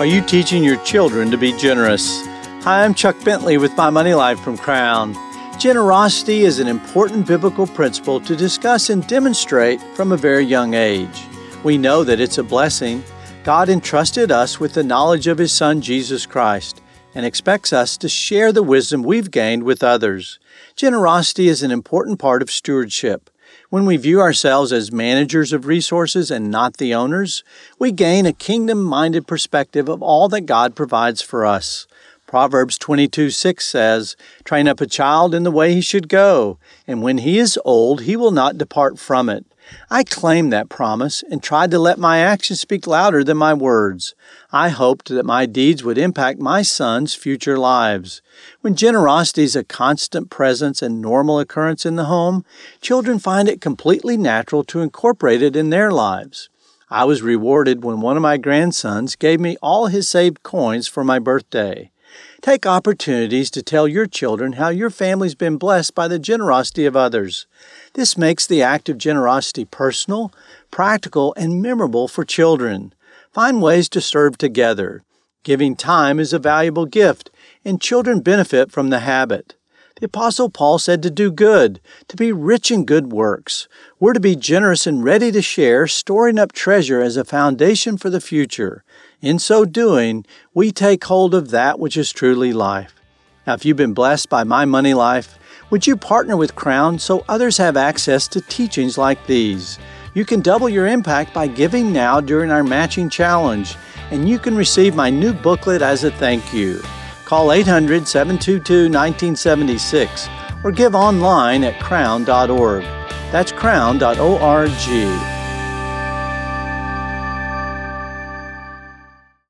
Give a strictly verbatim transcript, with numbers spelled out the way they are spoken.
Are you teaching your children to be generous? Hi, I'm Chuck Bentley with My Money Life from Crown. Generosity is an important biblical principle to discuss and demonstrate from a very young age. We know that it's a blessing. God entrusted us with the knowledge of His Son, Jesus Christ, and expects us to share the wisdom we've gained with others. Generosity is an important part of stewardship. When we view ourselves as managers of resources and not the owners, we gain a kingdom-minded perspective of all that God provides for us. Proverbs twenty-two six says, "Train up a child in the way he should go, and when he is old, he will not depart from it." I claimed that promise and tried to let my actions speak louder than my words. I hoped that my deeds would impact my sons' future lives. When generosity is a constant presence and normal occurrence in the home, children find it completely natural to incorporate it in their lives. I was rewarded when one of my grandsons gave me all his saved coins for my birthday. Take opportunities to tell your children how your family's been blessed by the generosity of others. This makes the act of generosity personal, practical, and memorable for children. Find ways to serve together. Giving time is a valuable gift, and children benefit from the habit. The Apostle Paul said to do good, to be rich in good works. We're to be generous and ready to share, storing up treasure as a foundation for the future. In so doing, we take hold of that which is truly life. Now, if you've been blessed by My Money Life, would you partner with Crown so others have access to teachings like these? You can double your impact by giving now during our matching challenge, and you can receive my new booklet as a thank you. Call eight hundred, seven two two, one nine seven six or give online at crown dot org. That's crown dot org.